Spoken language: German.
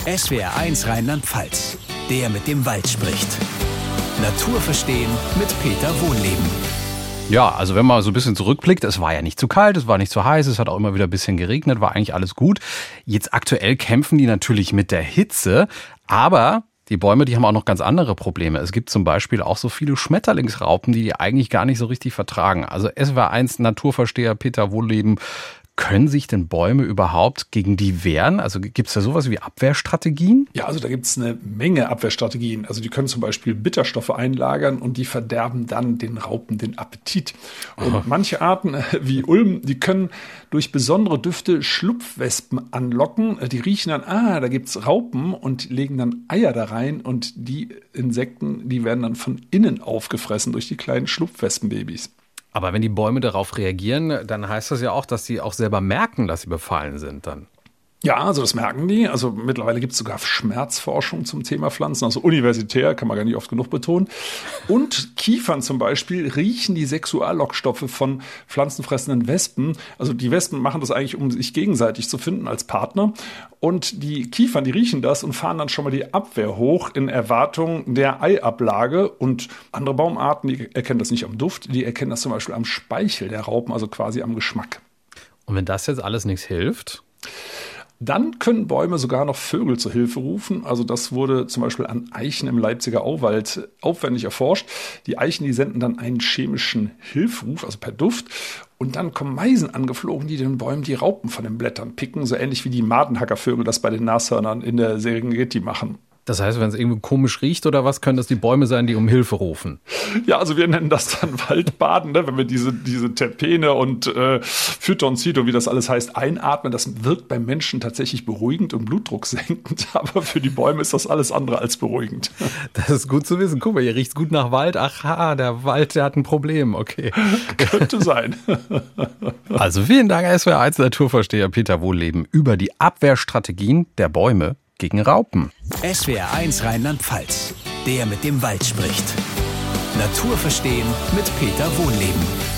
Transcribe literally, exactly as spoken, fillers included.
S W R eins Rheinland-Pfalz, der mit dem Wald spricht. Natur verstehen mit Peter Wohlleben. Ja, also wenn man so ein bisschen zurückblickt, es war ja nicht zu kalt, es war nicht zu heiß, es hat auch immer wieder ein bisschen geregnet, war eigentlich alles gut. Jetzt aktuell kämpfen die natürlich mit der Hitze, aber die Bäume, die haben auch noch ganz andere Probleme. Es gibt zum Beispiel auch so viele Schmetterlingsraupen, die die eigentlich gar nicht so richtig vertragen. Also S W R eins Naturversteher Peter Wohlleben, können sich denn Bäume überhaupt gegen die wehren? Also gibt es da sowas wie Abwehrstrategien? Ja, also da gibt es eine Menge Abwehrstrategien. Also die können zum Beispiel Bitterstoffe einlagern und die verderben dann den Raupen den Appetit. Und Aha. manche Arten wie Ulm, die können durch besondere Düfte Schlupfwespen anlocken. Die riechen dann, ah, da gibt's Raupen und legen dann Eier da rein und die Insekten, die werden dann von innen aufgefressen durch die kleinen Schlupfwespenbabys. Aber wenn die Bäume darauf reagieren, dann heißt das ja auch, dass sie auch selber merken, dass sie befallen sind dann. Ja, also das merken die. Also mittlerweile gibt es sogar Schmerzforschung zum Thema Pflanzen, also universitär, kann man gar nicht oft genug betonen. Und Kiefern zum Beispiel riechen die Sexuallockstoffe von pflanzenfressenden Wespen. Also die Wespen machen das eigentlich, um sich gegenseitig zu finden als Partner. Und die Kiefern, die riechen das und fahren dann schon mal die Abwehr hoch in Erwartung der Eiablage. Und andere Baumarten, die erkennen das nicht am Duft, die erkennen das zum Beispiel am Speichel der Raupen, also quasi am Geschmack. Und wenn das jetzt alles nichts hilft? Dann können Bäume sogar noch Vögel zur Hilfe rufen. Also das wurde zum Beispiel an Eichen im Leipziger Auwald aufwendig erforscht. Die Eichen, die senden dann einen chemischen Hilferuf, also per Duft. Und dann kommen Meisen angeflogen, die den Bäumen die Raupen von den Blättern picken. So ähnlich wie die Madenhackervögel das bei den Nashörnern in der Serengeti machen. Das heißt, wenn es irgendwie komisch riecht oder was, können das die Bäume sein, die um Hilfe rufen? Ja, also wir nennen das dann Waldbaden, ne? Wenn wir diese, diese Terpene und äh, Phytonzid und wie das alles heißt, einatmen. Das wirkt beim Menschen tatsächlich beruhigend und blutdrucksenkend, aber für die Bäume ist das alles andere als beruhigend. Das ist gut zu wissen. Guck mal, hier riecht's gut nach Wald. Aha, der Wald, der hat ein Problem. Okay. Könnte sein. Also vielen Dank, S W R eins Naturversteher Peter Wohlleben über die Abwehrstrategien der Bäume gegen Raupen. S W R eins Rheinland-Pfalz, der mit dem Wald spricht. Natur verstehen mit Peter Wohlleben.